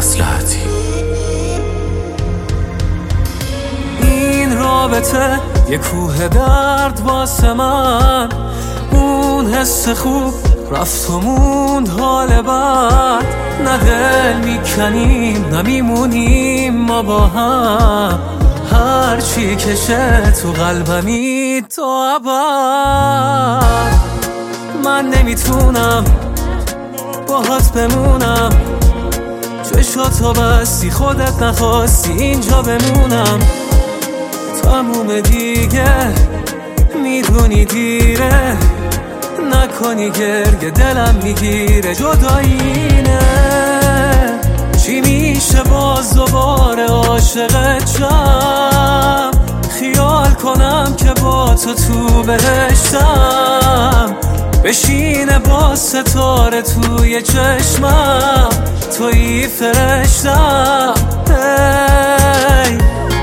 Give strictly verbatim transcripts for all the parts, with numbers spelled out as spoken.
مصلحتی. این رابطه یه کوه درد واسه من، اون حس خوب رفت و موند حال بد. نه دل میکنیم نه میمونیم ما با هم، هرچی کشه تو قلبمی تو ابد. من نمیتونم باهات بمونم، چشاتو بستی خودت نخواستی اینجا بمونم. تموم دیگه میدونی دیره، نکنی گرگ دلم میگیره جدایینه. چی میشه باز دوباره عاشقت شم، خیال کنم که با تو تو بهشتم. بشینه با ستاره توی چشمم، توی فرشتم. hey.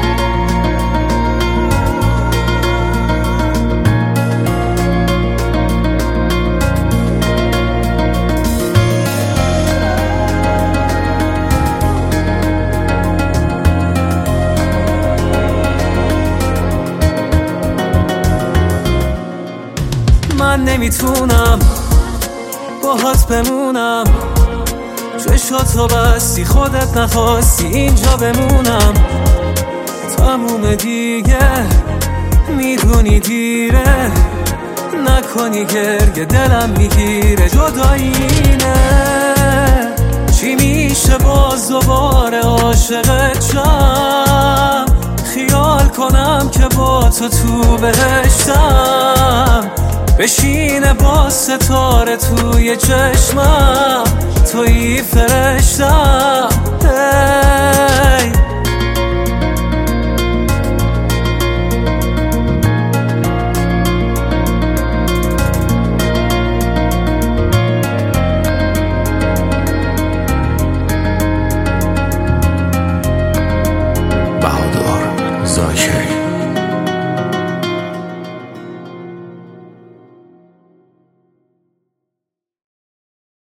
من نمیتونم باهات بمونم، چشاتو بستی خودت نخواستی اینجا بمونم. تموم دیگه میدونی دیره، نکنی گرگ دلم میگیره جدایینه. چی میشه باز دوباره عاشقت شم، خیال کنم که با تو تو بهشتم. بشینه با ستاره توی چشمم، توی فرشتم. hey. بهادر زاکری.